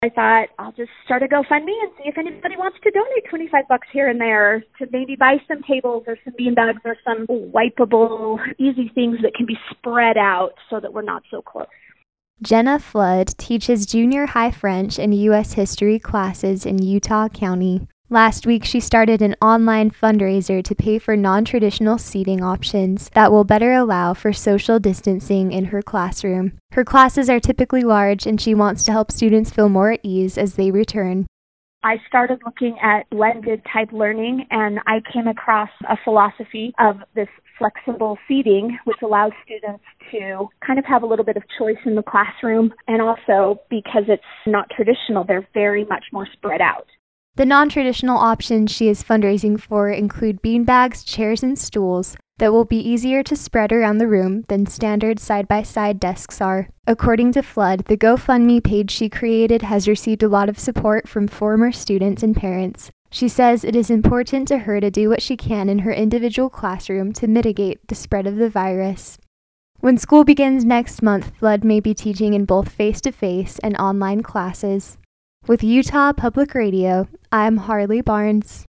I thought I'll just start a GoFundMe and see if anybody wants to donate $25 here and there to maybe buy some tables or some beanbags or some wipeable, easy things that can be spread out so that we're not so close. Jenna Flood teaches junior high French and U.S. history classes in Utah County. Last week, she started an online fundraiser to pay for non-traditional seating options that will better allow for social distancing in her classroom. Her classes are typically large, and she wants to help students feel more at ease as they return. I started looking at blended type learning, and I came across a philosophy of this flexible seating, which allows students to kind of have a little bit of choice in the classroom. And also, because it's not traditional, they're very much more spread out. The non-traditional options she is fundraising for include beanbags, chairs, and stools that will be easier to spread around the room than standard side-by-side desks are. According to Flood, the GoFundMe page she created has received a lot of support from former students and parents. She says it is important to her to do what she can in her individual classroom to mitigate the spread of the virus. When school begins next month, Flood may be teaching in both face-to-face and online classes. With Utah Public Radio, I'm Harley Barnes.